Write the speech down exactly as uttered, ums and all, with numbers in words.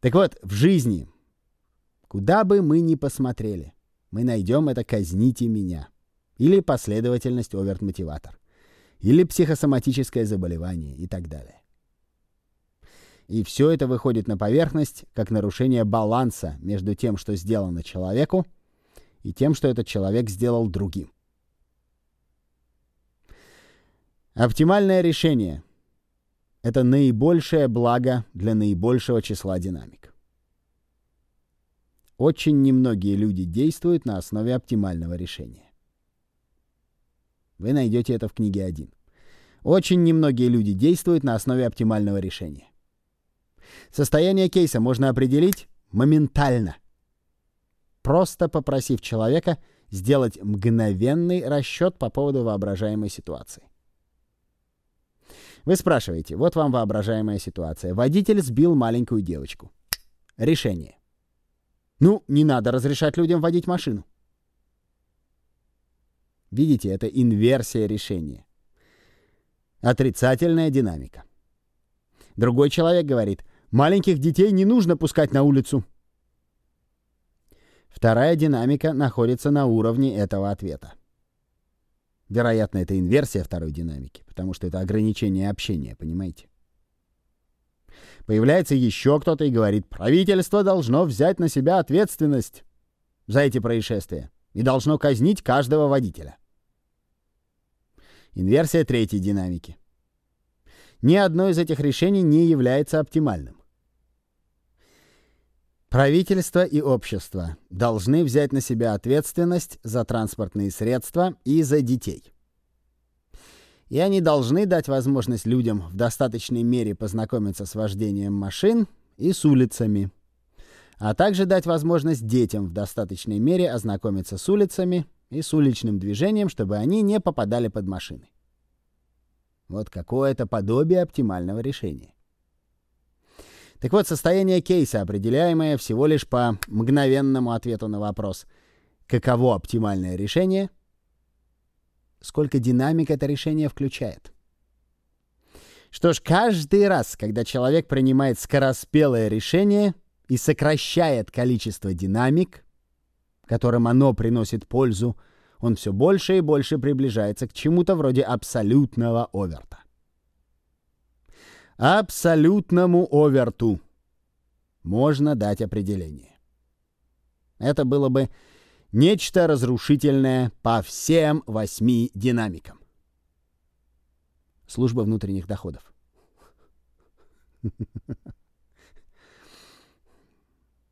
Так вот, в жизни, куда бы мы ни посмотрели, мы найдем это «казните меня», или последовательность оверт-мотиватор, или психосоматическое заболевание и так далее. И все это выходит на поверхность как нарушение баланса между тем, что сделано человеку, и тем, что этот человек сделал другим. Оптимальное решение — это наибольшее благо для наибольшего числа динамик. Очень немногие люди действуют на основе оптимального решения. Вы найдете это в книге один. Очень немногие люди действуют на основе оптимального решения. Состояние кейса можно определить моментально, просто попросив человека сделать мгновенный расчет по поводу воображаемой ситуации. Вы спрашиваете, вот вам воображаемая ситуация. Водитель сбил маленькую девочку. Решение. Ну, не надо разрешать людям водить машину. Видите, это инверсия решения. Отрицательная динамика. Другой человек говорит, маленьких детей не нужно пускать на улицу. Вторая динамика находится на уровне этого ответа. Вероятно, это инверсия второй динамики, потому что это ограничение общения, понимаете? Появляется еще кто-то и говорит, правительство должно взять на себя ответственность за эти происшествия и должно казнить каждого водителя. Инверсия третьей динамики. Ни одно из этих решений не является оптимальным. Правительство и общество должны взять на себя ответственность за транспортные средства и за детей. И они должны дать возможность людям в достаточной мере познакомиться с вождением машин и с улицами, а также дать возможность детям в достаточной мере ознакомиться с улицами и с уличным движением, чтобы они не попадали под машины. Вот какое-то подобие оптимального решения. Так вот, состояние кейса, определяемое всего лишь по мгновенному ответу на вопрос «каково оптимальное решение?», сколько динамик это решение включает. Что ж, каждый раз, когда человек принимает скороспелое решение и сокращает количество динамик, которым оно приносит пользу, он все больше и больше приближается к чему-то вроде абсолютного оверта. Абсолютному оверту можно дать определение. Это было бы нечто разрушительное по всем восьми динамикам. Служба внутренних доходов.